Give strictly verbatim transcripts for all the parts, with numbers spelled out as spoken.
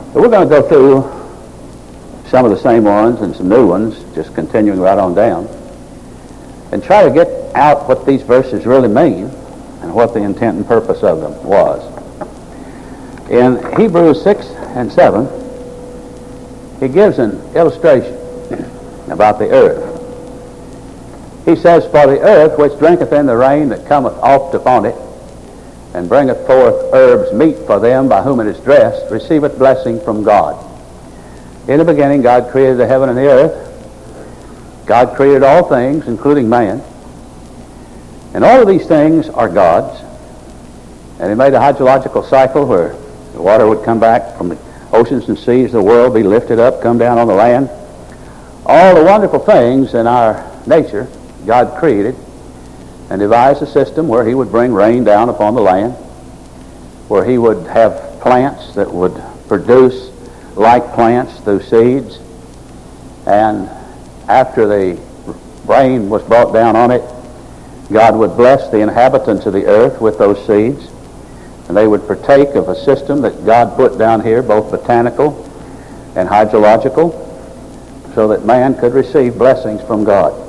But we're going to go through some of the same ones and some new ones, just continuing right on down, and try to get out what these verses really mean and what the intent and purpose of them was. In Hebrews six and seven, he gives an illustration about the earth. He says, "For the earth which drinketh in the rain that cometh oft upon it, and bringeth forth herbs meet for them by whom it is dressed, receiveth blessing from God. In the beginning God created the heaven and the earth. God created all things, including man. And all of these things are God's. And he made a hydrological cycle where the water would come back from the oceans and seas of the world, be lifted up, come down on the land. All the wonderful things in our nature God created and devised a system where he would bring rain down upon the land, where he would have plants that would produce like plants through seeds. And after the rain was brought down on it, God would bless the inhabitants of the earth with those seeds, and they would partake of a system that God put down here, both botanical and hydrological, so that man could receive blessings from God.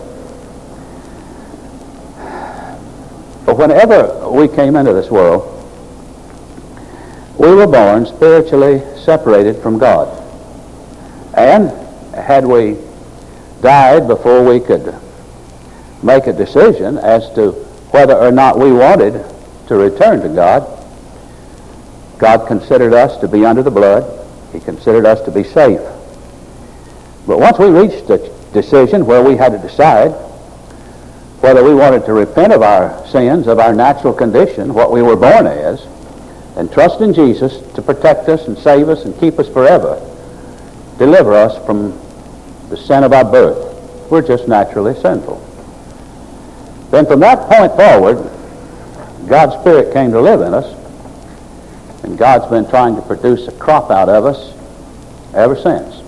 But whenever we came into this world, we were born spiritually separated from God. And had we died before we could make a decision as to whether or not we wanted to return to God, God considered us to be under the blood. He considered us to be safe. But once we reached a decision where we had to decide whether we wanted to repent of our sins, of our natural condition, what we were born as, and trust in Jesus to protect us and save us and keep us forever, deliver us from the sin of our birth. We're just naturally sinful. Then from that point forward, God's Spirit came to live in us, and God's been trying to produce a crop out of us ever since.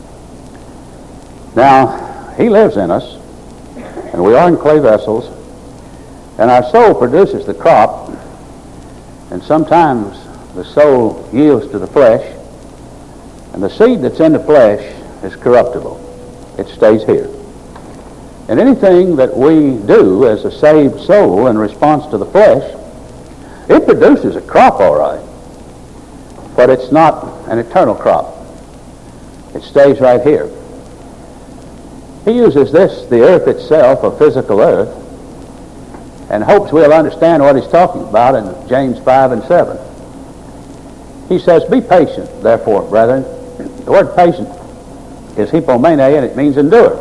Now, he lives in us, and we are in clay vessels, and our soul produces the crop, and sometimes the soul yields to the flesh, and the seed that's in the flesh is corruptible. It stays here. And anything that we do as a saved soul in response to the flesh, it produces a crop, all right, but it's not an eternal crop. It stays right here. He uses this, the earth itself, a physical earth, and hopes we'll understand what he's talking about in James five and seven. He says, "Be patient, therefore, brethren." The word patient is hypomene, and it means endure.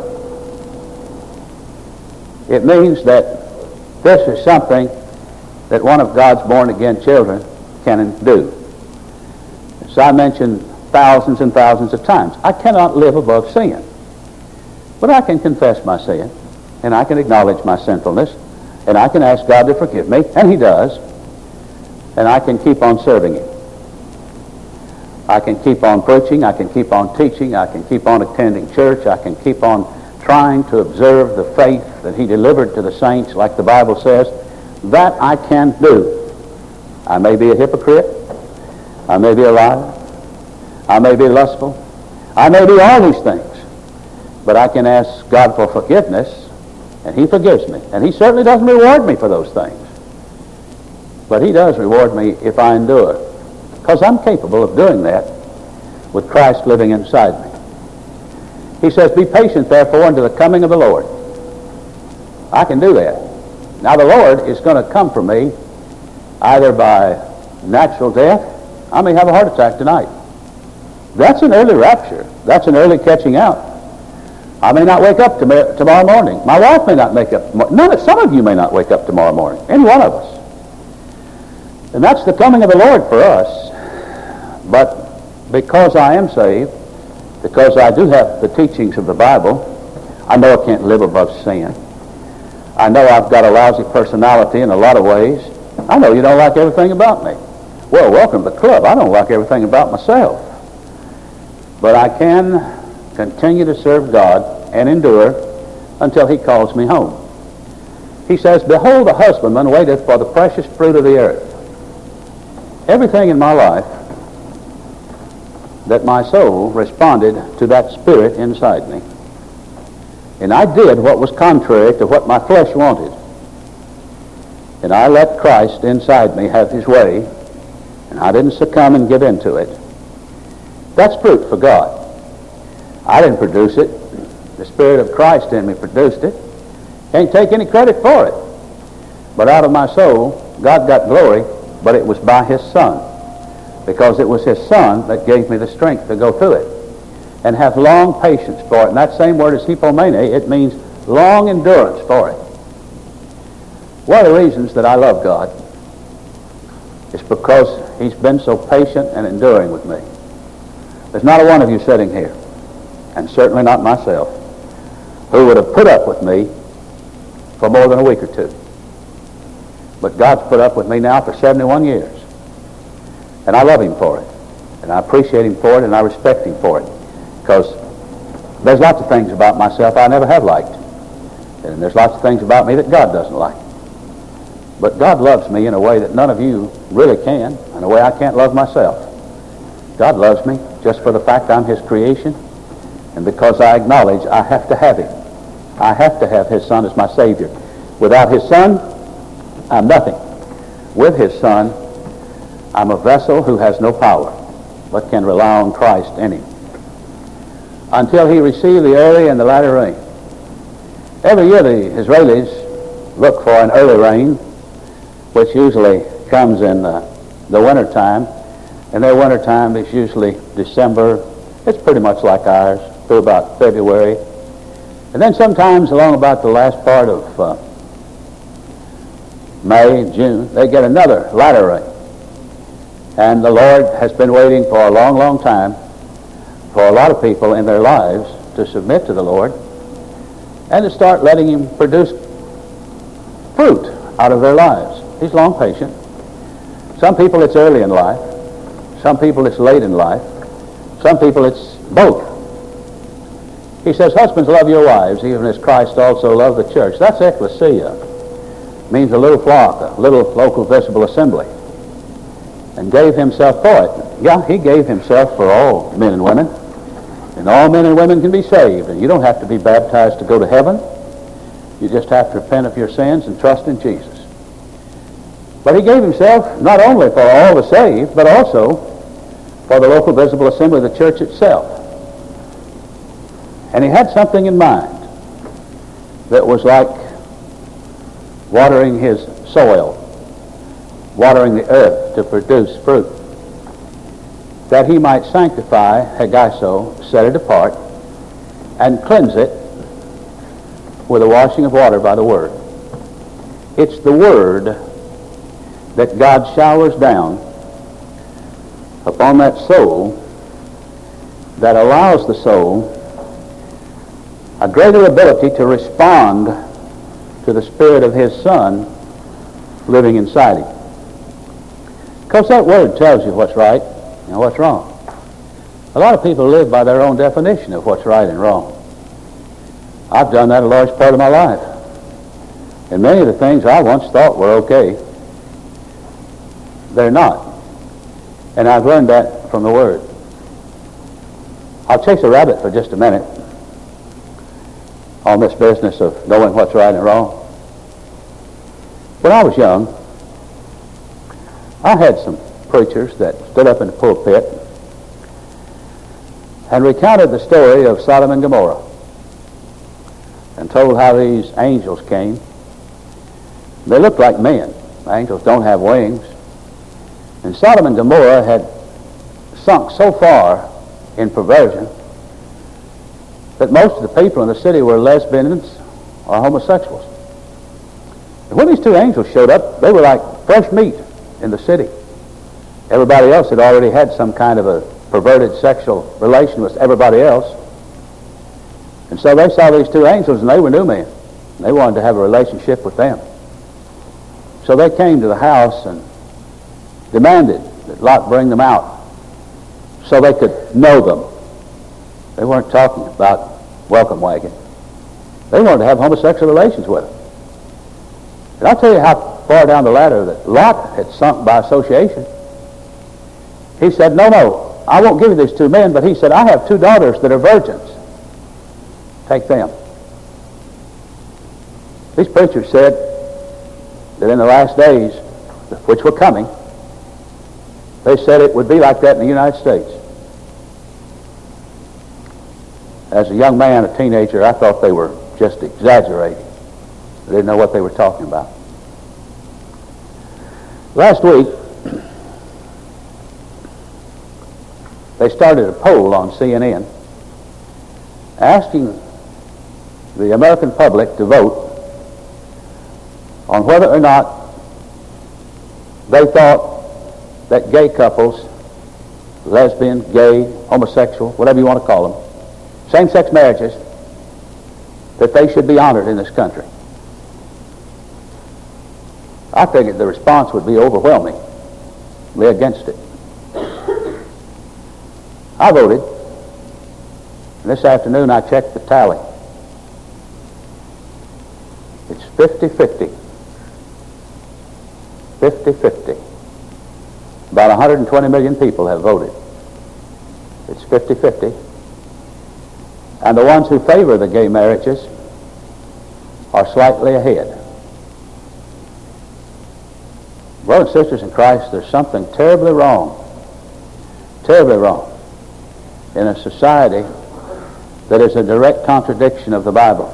It means that this is something that one of God's born-again children can do. As I mentioned thousands and thousands of times, I cannot live above sin. But I can confess my sin, and I can acknowledge my sinfulness, and I can ask God to forgive me, and he does, and I can keep on serving him. I can keep on preaching, I can keep on teaching, I can keep on attending church, I can keep on trying to observe the faith that he delivered to the saints, like the Bible says. That I can do. I may be a hypocrite, I may be a liar, I may be lustful, I may be all these things. But I can ask God for forgiveness, and he forgives me. And he certainly doesn't reward me for those things. But he does reward me if I endure, because I'm capable of doing that with Christ living inside me. He says, "Be patient, therefore, unto the coming of the Lord." I can do that. Now, the Lord is going to come for me either by natural death. I may have a heart attack tonight. That's an early rapture. That's an early catching out. I may not wake up tom- tomorrow morning. My wife may not wake up. None of, some of you may not wake up tomorrow morning. Any one of us. And that's the coming of the Lord for us. But because I am saved, because I do have the teachings of the Bible, I know I can't live above sin. I know I've got a lousy personality in a lot of ways. I know you don't like everything about me. Well, welcome to the club. I don't like everything about myself. But I can continue to serve God and endure until he calls me home. He says, "Behold, the husbandman waiteth for the precious fruit of the earth." Everything in my life that my soul responded to that Spirit inside me. And I did what was contrary to what my flesh wanted. And I let Christ inside me have his way, and I didn't succumb and give in to it. That's fruit for God. I didn't produce it. The Spirit of Christ in me produced it. Can't take any credit for it. But out of my soul, God got glory, but it was by his Son. Because it was his Son that gave me the strength to go through it. And have long patience for it. And that same word is hypomene. It means long endurance for it. One of the reasons that I love God is because he's been so patient and enduring with me. There's not a one of you sitting here, and certainly not myself, who would have put up with me for more than a week or two. But God's put up with me now for seventy-one years. And I love him for it. And I appreciate him for it, and I respect him for it. Because there's lots of things about myself I never have liked. And there's lots of things about me that God doesn't like. But God loves me in a way that none of you really can, in a way I can't love myself. God loves me just for the fact I'm his creation, and because I acknowledge I have to have him. I have to have his Son as my Savior. Without his Son, I'm nothing. With his Son, I'm a vessel who has no power, but can rely on Christ in him. Until he received the early and the latter rain. Every year the Israelis look for an early rain, which usually comes in uh, the winter time. And their winter time is usually December. It's pretty much like ours, through about February. And then sometimes along about the last part of uh, May, June, they get another latter rain. And the Lord has been waiting for a long, long time for a lot of people in their lives to submit to the Lord and to start letting him produce fruit out of their lives. He's long patient. Some people it's early in life. Some people it's late in life. Some people it's both. He says, husbands, love your wives, even as Christ also loved the church. That's ecclesia. It means a little flock, a little local visible assembly. And gave himself for it. Yeah, he gave himself for all men and women. And all men and women can be saved. And you don't have to be baptized to go to heaven. You just have to repent of your sins and trust in Jesus. But he gave himself not only for all the saved, but also for the local visible assembly of the church itself. And he had something in mind that was like watering his soil, watering the earth to produce fruit, that he might sanctify, hagaiso, set it apart, and cleanse it with a washing of water by the Word. It's the Word that God showers down upon that soul that allows the soul a greater ability to respond to the Spirit of his Son living inside him. Because that Word tells you what's right and what's wrong. A lot of people live by their own definition of what's right and wrong. I've done that a large part of my life. And many of the things I once thought were okay, they're not. And I've learned that from the Word. I'll chase a rabbit for just a minute on this business of knowing what's right and wrong. When I was young, I had some preachers that stood up in the pulpit and recounted the story of Sodom and Gomorrah and told how these angels came. They looked like men. Angels don't have wings. And Sodom and Gomorrah had sunk so far in perversion that most of the people in the city were lesbians or homosexuals. And when these two angels showed up, they were like fresh meat in the city. Everybody else had already had some kind of a perverted sexual relation with everybody else. And so they saw these two angels, and they were new men. And they wanted to have a relationship with them. So they came to the house and demanded that Lot bring them out so they could know them. They weren't talking about welcome wagon. They wanted to have homosexual relations with them. And I'll tell you how far down the ladder that Lot had sunk by association. He said, no, no, I won't give you these two men, but he said, I have two daughters that are virgins. Take them. These preachers said that in the last days, which were coming, they said it would be like that in the United States. As a young man, a teenager, I thought they were just exaggerating. I didn't know what they were talking about. Last week, they started a poll on C N N asking the American public to vote on whether or not they thought that gay couples, lesbian, gay, homosexual, whatever you want to call them, same-sex marriages, that they should be honored in this country. I figured the response would be overwhelmingly against it. I voted, and this afternoon I checked the tally. It's fifty-fifty. fifty-fifty. About one hundred twenty million people have voted. It's fifty-fifty. And the ones who favor the gay marriages are slightly ahead. Brothers and sisters in Christ, there's something terribly wrong, terribly wrong in a society that is a direct contradiction of the Bible.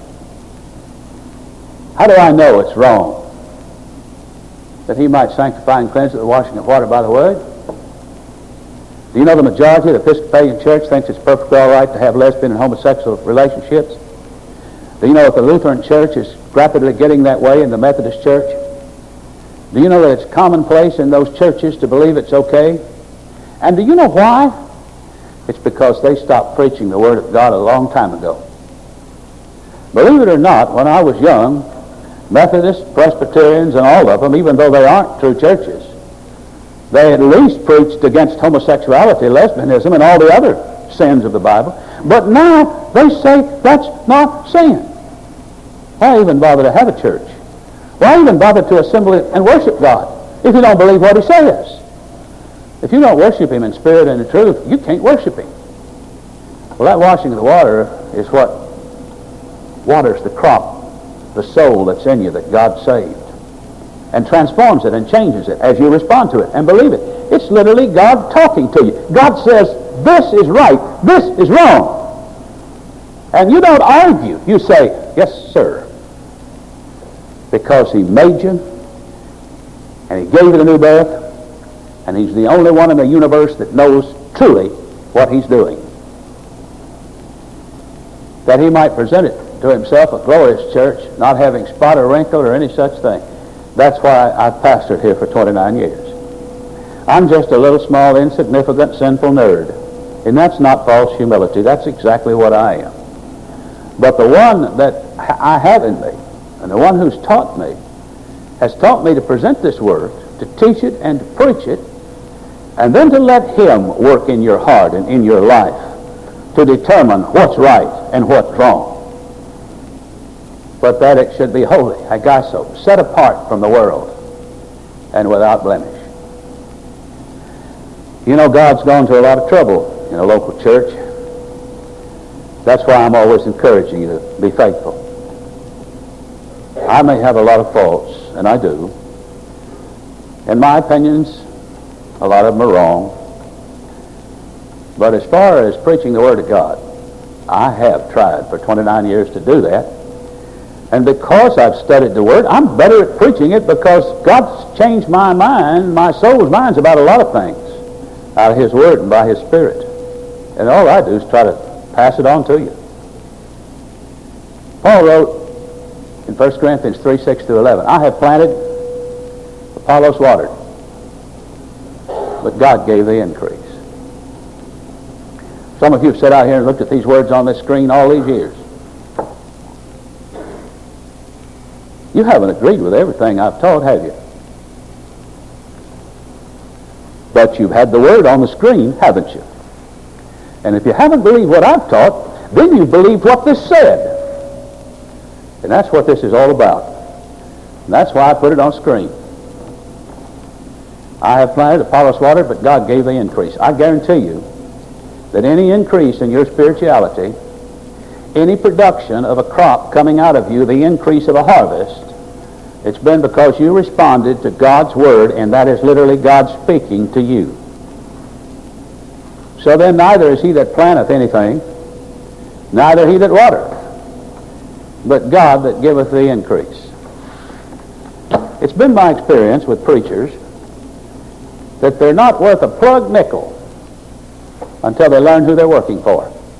How do I know it's wrong? That he might sanctify and cleanse it with the washing of water by the word? Do you know the majority of the Episcopalian Church thinks it's perfectly all right to have lesbian and homosexual relationships? Do you know that the Lutheran Church is rapidly getting that way in the Methodist Church? Do you know that it's commonplace in those churches to believe it's okay? And do you know why? It's because they stopped preaching the Word of God a long time ago. Believe it or not, when I was young, Methodists, Presbyterians, and all of them, even though they aren't true churches, they at least preached against homosexuality, lesbianism, and all the other sins of the Bible. But now they say that's not sin. Why even bother to have a church? Why even bother to assemble and worship God if you don't believe what He says? If you don't worship Him in spirit and in truth, you can't worship Him. Well, that washing of the water is what waters the crop, the soul that's in you that God saved, and transforms it and changes it as you respond to it and believe it. It's literally God talking to you. God says, this is right, this is wrong. And you don't argue. You say, yes, sir. Because He made you, and He gave you the new birth, and He's the only one in the universe that knows truly what He's doing. That He might present it to Himself a glorious church, not having spot or wrinkle or any such thing. That's why I've pastored here for twenty-nine years. I'm just a little small, insignificant, sinful nerd. And that's not false humility. That's exactly what I am. But the one that I have in me, and the one who's taught me, has taught me to present this Word, to teach it and to preach it, and then to let Him work in your heart and in your life to determine what's right and what's wrong. But that it should be holy, agasso, set apart from the world and without blemish. You know, God's gone to a lot of trouble in a local church. That's why I'm always encouraging you to be faithful. I may have a lot of faults, and I do. In my opinions, a lot of them are wrong. But as far as preaching the Word of God, I have tried for twenty-nine years to do that. And because I've studied the Word, I'm better at preaching it because God's changed my mind, my soul's minds about a lot of things out of His Word and by His Spirit. And all I do is try to pass it on to you. Paul wrote in First Corinthians three, six through eleven, I have planted, Apollos watered, but God gave the increase. Some of you have sat out here and looked at these words on this screen all these years. You haven't agreed with everything I've taught, have you? But you've had the Word on the screen, haven't you? And if you haven't believed what I've taught, then you've believed what this said. And that's what this is all about. And that's why I put it on screen. I have planted, Apollos watered, but God gave the increase. I guarantee you that any increase in your spirituality, any production of a crop coming out of you, the increase of a harvest, it's been because you responded to God's Word, and that is literally God speaking to you. So then neither is he that planteth anything, neither he that watereth, but God that giveth the increase. It's been my experience with preachers that they're not worth a plug nickel until they learn who they're working for.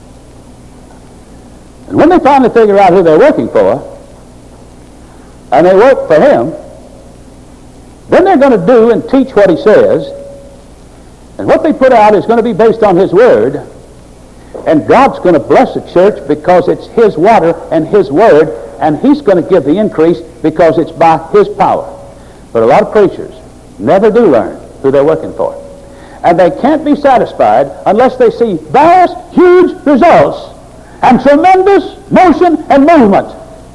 And when they finally figure out who they're working for, and they work for him, then they're going to do and teach what he says, and what they put out is going to be based on his word, and God's going to bless the church because it's his water and his word, and he's going to give the increase because it's by his power. But a lot of preachers never do learn who they're working for. And they can't be satisfied unless they see vast, huge results and tremendous motion and movement.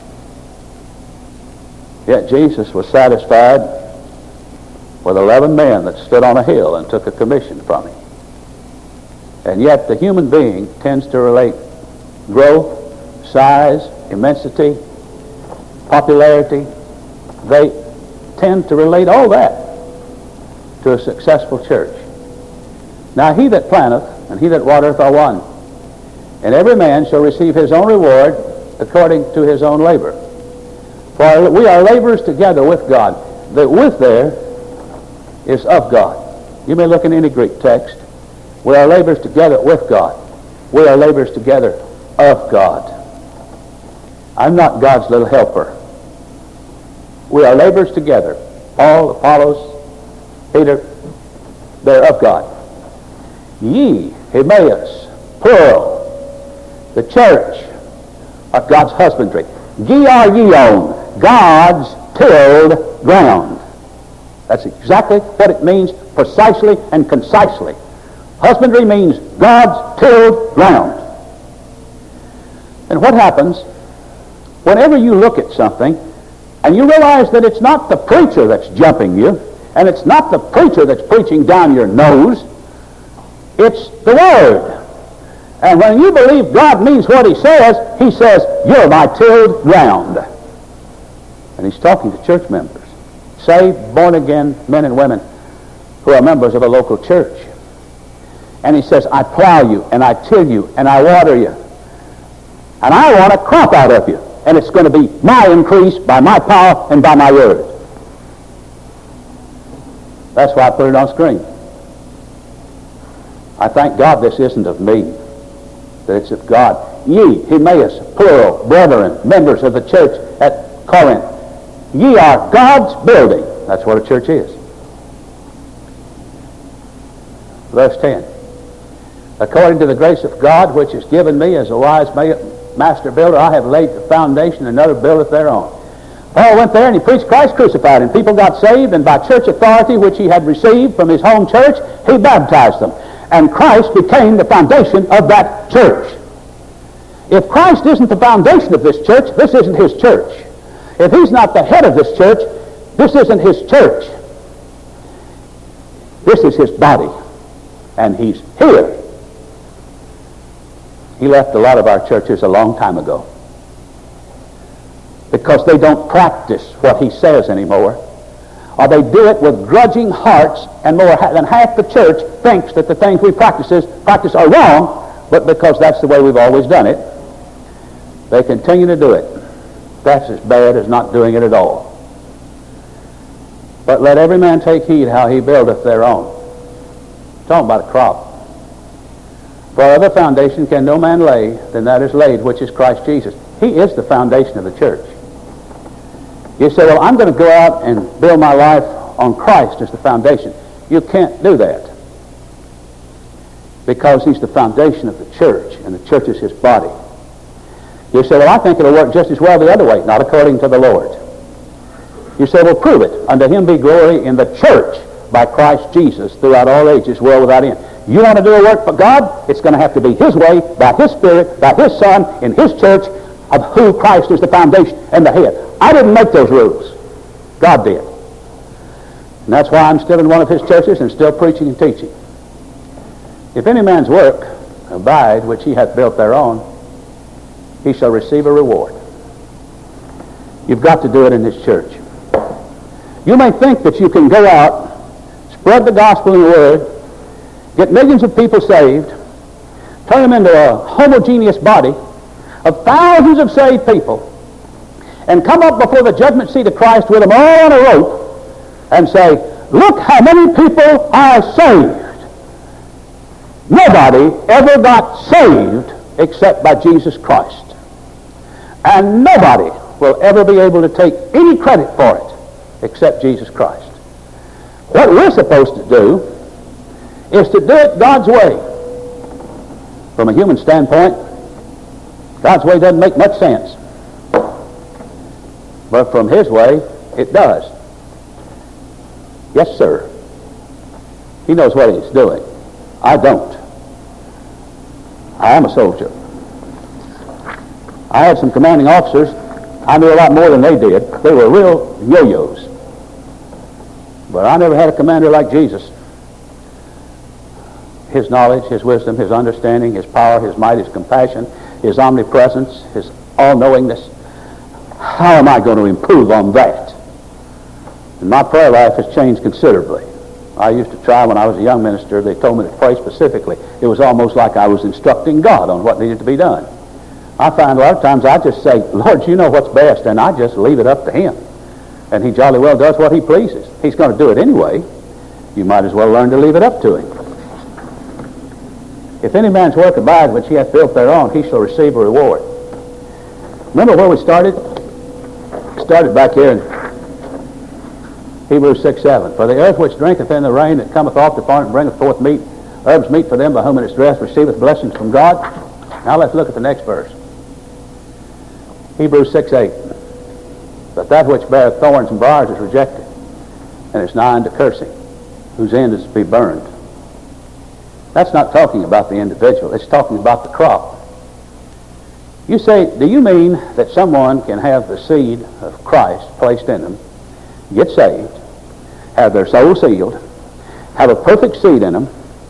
Yet Jesus was satisfied with eleven men that stood on a hill and took a commission from him. And yet the human being tends to relate growth, size, immensity, popularity. They tend to relate all that to a successful church. Now he that planteth and he that watereth are one, and every man shall receive his own reward according to his own labor. For we are laborers together with God. The with there is of God. You may look in any Greek text. We are laborers together with God. We are laborers together of God. I'm not God's little helper. We are laborers together. Paul, Apollos, Peter, they're of God. Ye, Emmaus, plural, the church of God's husbandry. Ye are ye on God's tilled ground. That's exactly what it means, precisely and concisely. Husbandry means God's tilled ground. And what happens whenever you look at something and you realize that it's not the preacher that's jumping you, and it's not the preacher that's preaching down your nose, it's the Word. And when you believe God means what he says, he says, you're my tilled ground. And he's talking to church members, saved, born-again men and women who are members of a local church. And he says, I plow you, and I till you, and I water you. And I want a crop out of you. And it's going to be my increase by my power and by my word. That's why I put it on screen. I thank God this isn't of me, that it's of God. Ye, Emmaus, plural, brethren, members of the church at Corinth. Ye are God's building. That's what a church is. Verse ten. According to the grace of God, which is given me as a wise master builder, I have laid the foundation, and another buildeth thereon. Paul went there and he preached Christ crucified, and people got saved, and by church authority which he had received from his home church, he baptized them. And Christ became the foundation of that church. If Christ isn't the foundation of this church, this isn't his church. If he's not the head of this church, this isn't his church. This is his body, and he's here. He left a lot of our churches a long time ago because they don't practice what he says anymore, or they do it with grudging hearts, and more than half the church thinks that the things we practices, practice are wrong, but because that's the way we've always done it, they continue to do it. That's as bad as not doing it at all. But let every man take heed how he buildeth their own. Talking about a crop. For other foundation can no man lay than that is laid, which is Christ Jesus. He is the foundation of the church. You say, well, I'm going to go out and build my life on Christ as the foundation. You can't do that, because he's the foundation of the church, and the church is his body. You say, well, I think it'll work just as well the other way. Not according to the Lord. You say, well, prove it. Unto him be glory in the church by Christ Jesus throughout all ages, world without end. You want to do a work for God? It's going to have to be his way, by his Spirit, by his Son, in his church, of who Christ is the foundation and the head. I didn't make those rules. God did. And that's why I'm still in one of his churches and still preaching and teaching. If any man's work abide, which he hath built thereon, he shall receive a reward. You've got to do it in this church. You may think that you can go out, spread the gospel and the word, get millions of people saved, turn them into a homogeneous body of thousands of saved people, and come up before the judgment seat of Christ with them all on a rope and say, look how many people are saved. Nobody ever got saved except by Jesus Christ. And nobody will ever be able to take any credit for it except Jesus Christ. What we're supposed to do is to do it God's way. From a human standpoint, God's way doesn't make much sense. But from his way, it does. Yes, sir. He knows what he's doing. I don't. I am a soldier. I had some commanding officers. I knew a lot more than they did. They were real yo-yos. But I never had a commander like Jesus. His knowledge, his wisdom, his understanding, his power, his might, his compassion, his omnipresence, his all-knowingness. How am I going to improve on that? And my prayer life has changed considerably. I used to try when I was a young minister. They told me to pray specifically. It was almost like I was instructing God on what needed to be done. I find a lot of times I just say, Lord, you know what's best, and I just leave it up to him. And he jolly well does what he pleases. He's going to do it anyway. You might as well learn to leave it up to him. If any man's work abide which he hath built thereon, he shall receive a reward. Remember where we started? Started back here in Hebrews six seven. For the earth which drinketh in the rain that cometh oft upon it and bringeth forth meat, herbs meet for them by whom it is dressed, receiveth blessings from God. Now let's look at the next verse. Hebrews six eight. But that which beareth thorns and briars is rejected, and is nigh unto cursing, whose end is to be burned. That's not talking about the individual. It's talking about the crop. You say, do you mean that someone can have the seed of Christ placed in them, get saved, have their soul sealed, have a perfect seed in them,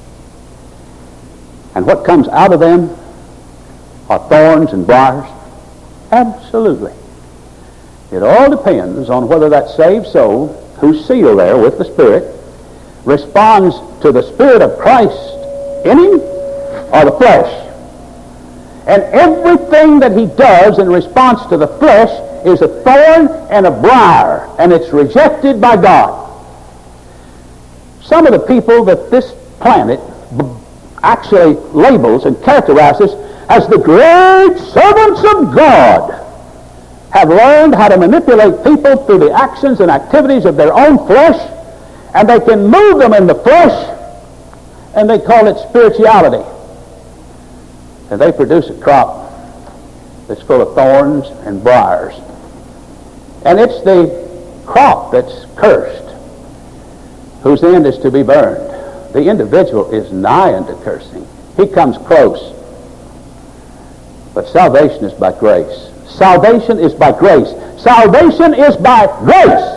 and what comes out of them are thorns and briars? Absolutely. It all depends on whether that saved soul, who's sealed there with the Spirit, responds to the Spirit of Christ in him or the flesh. And everything that he does in response to the flesh is a thorn and a briar, and it's rejected by God. Some of the people that this planet actually labels and characterizes as the great servants of God have learned how to manipulate people through the actions and activities of their own flesh, and they can move them in the flesh, and they call it spirituality. And they produce a crop that's full of thorns and briars. And it's the crop that's cursed, whose end is to be burned. The individual is nigh unto cursing. He comes close. But salvation is by grace. Salvation is by grace. Salvation is by grace.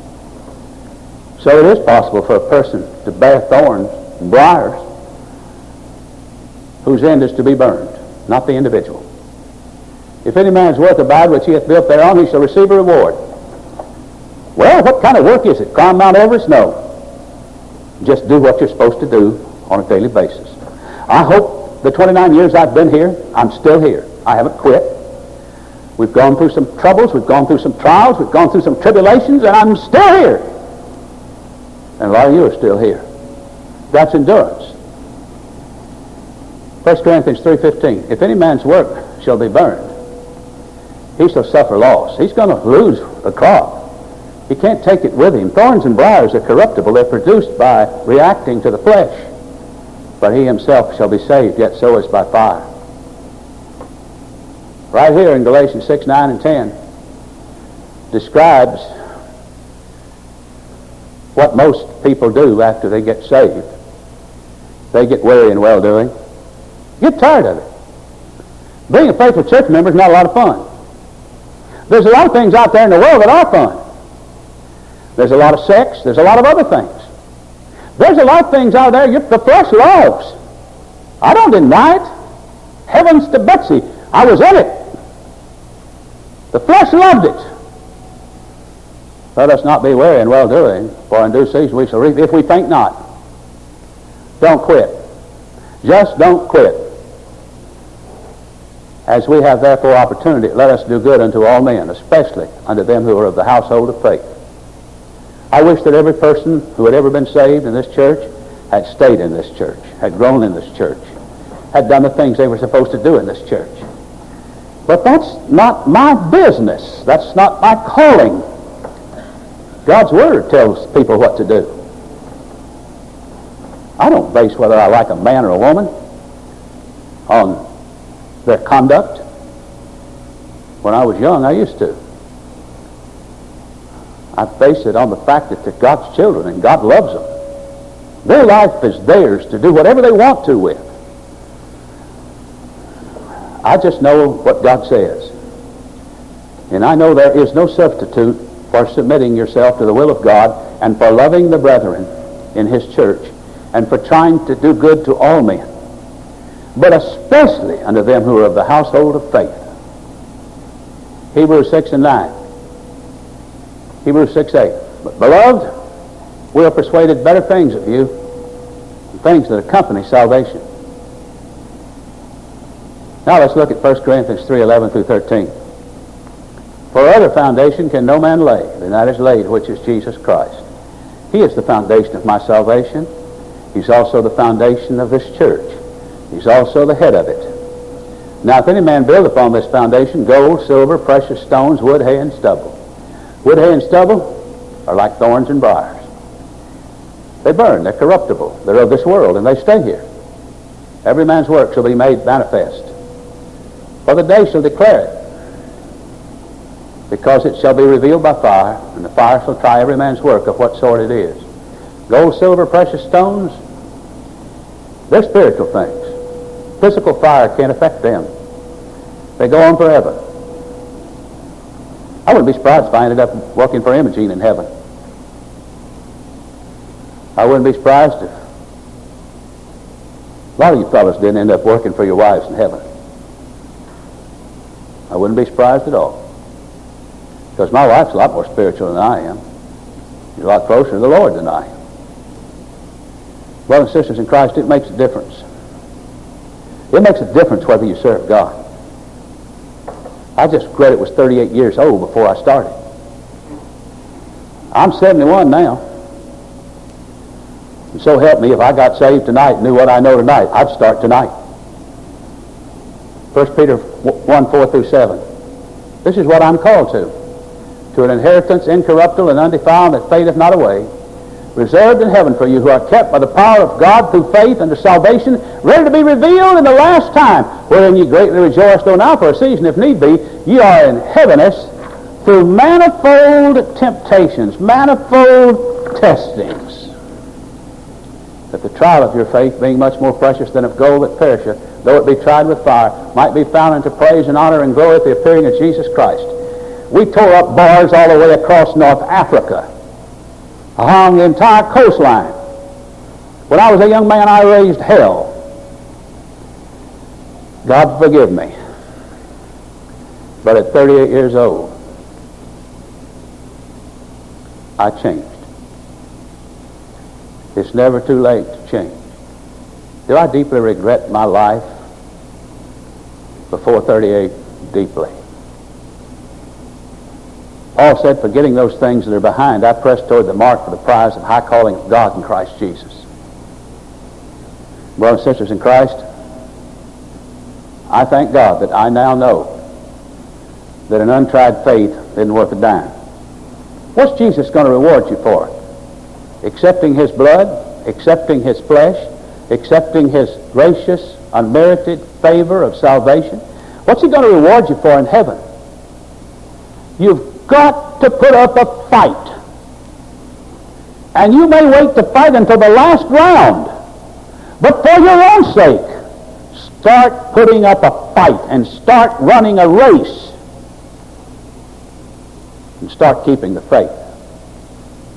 So it is possible for a person to bear thorns and briars, whose end is to be burned, not the individual. If any man's work abide which he hath built thereon, he shall receive a reward. Well, what kind of work is it? Climb Mount Everest? No. Just do what you're supposed to do on a daily basis. I hope the twenty-nine years I've been here, I'm still here. I haven't quit. We've gone through some troubles, we've gone through some trials, we've gone through some tribulations, and I'm still here. And a lot of you are still here. That's endurance. First Corinthians three fifteen. If any man's work shall be burned, he shall suffer loss. He's going to lose a crop. He can't take it with him. Thorns and briars are corruptible. They're produced by reacting to the flesh. But he himself shall be saved, yet so is by fire. Right here in Galatians six, nine, and ten describes what most people do after they get saved. They get weary in well-doing. Get tired of it. Being a faithful church member is not a lot of fun. There's a lot of things out there in the world that are fun. There's a lot of sex. There's a lot of other things. There's a lot of things out there you, the flesh loves. I don't deny it. Heavens to Betsy, I was in it. The flesh loved it. Let us not be weary in well-doing, for in due season we shall reap if we faint not. Don't quit. Just don't quit. As we have therefore opportunity, let us do good unto all men, especially unto them who are of the household of faith. I wish that every person who had ever been saved in this church had stayed in this church, had grown in this church, had done the things they were supposed to do in this church. But that's not my business. That's not my calling. God's Word tells people what to do. I don't base whether I like a man or a woman on their conduct. When I was young, I used to. I base it on the fact that they're God's children and God loves them. Their life is theirs to do whatever they want to with. I just know what God says. And I know there is no substitute for submitting yourself to the will of God and for loving the brethren in His church and for trying to do good to all men, but especially unto them who are of the household of faith. Hebrews six and nine. Hebrews six eight. But beloved, we are persuaded better things of you, things that accompany salvation. Now let's look at First Corinthians three eleven through thirteen. For other foundation can no man lay than that is laid, which is Jesus Christ. He is the foundation of my salvation. He's also the foundation of this church. He's also the head of it. Now if any man build upon this foundation gold, silver, precious stones, wood, hay, and stubble. Wood, hay, and stubble are like thorns and briars. They burn, they're corruptible, they're of this world, and they stay here. Every man's work shall be made manifest, for the day shall declare it, because it shall be revealed by fire, and the fire shall try every man's work of what sort it is. Gold, silver, precious stones, they're spiritual things. Physical fire can't affect them. They go on forever. I wouldn't be surprised if I ended up working for Imogene in heaven. I wouldn't be surprised if a lot of you fellows didn't end up working for your wives in heaven. I wouldn't be surprised at all. Because my wife's a lot more spiritual than I am. She's a lot closer to the Lord than I am. Brothers and sisters in Christ, it makes a difference. It makes a difference whether you serve God. I just regret it was thirty-eight years old before I started. I'm seventy-one now. And so help me, if I got saved tonight and knew what I know tonight, I'd start tonight. First Peter one, four through seven. This is what I'm called to. To an inheritance incorruptible and undefiled that fadeth not away, reserved in heaven for you, who are kept by the power of God through faith unto salvation, ready to be revealed in the last time, wherein ye greatly rejoice, though now for a season, if need be, ye are in heaviness through manifold temptations, manifold testings, that the trial of your faith, being much more precious than of gold that perisheth, though it be tried with fire, might be found unto praise and honor and glory at the appearing of Jesus Christ. We tore up bars all the way across North Africa, along the entire coastline. When I was a young man, I raised hell. God forgive me. But at thirty-eight years old, I changed. It's never too late to change. Do I deeply regret my life before thirty-eight? Deeply. Paul said, forgetting those things that are behind, I press toward the mark for the prize of high calling of God in Christ Jesus. Brothers and sisters in Christ, I thank God that I now know that an untried faith isn't worth a dime. What's Jesus going to reward you for? Accepting His blood, accepting His flesh, accepting His gracious, unmerited favor of salvation? What's He going to reward you for in heaven? You've got to put up a fight. And you may wait to fight until the last round. But for your own sake, start putting up a fight and start running a race. And start keeping the faith.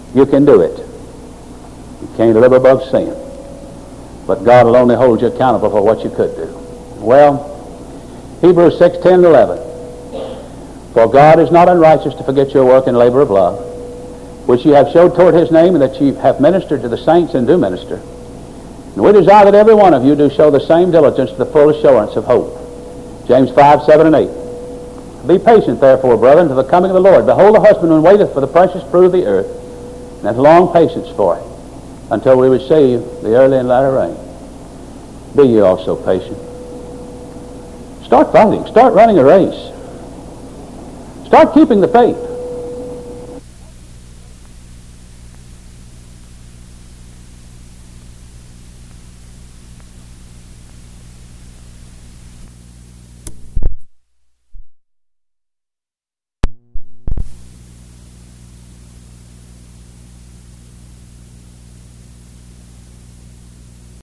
You can do it. You can't live above sin. But God will only hold you accountable for what you could do. Well, Hebrews six, ten, and eleven. For God is not unrighteous to forget your work and labor of love, which ye have showed toward his name, and that ye have ministered to the saints and do minister. And we desire that every one of you do show the same diligence to the full assurance of hope. James five, seven, and eight. Be patient, therefore, brethren, to the coming of the Lord. Behold, the husbandman waiteth for the precious fruit of the earth, and hath long patience for it, until we receive the early and latter rain. Be ye also patient. Start fighting. Start running a race. Start keeping the faith.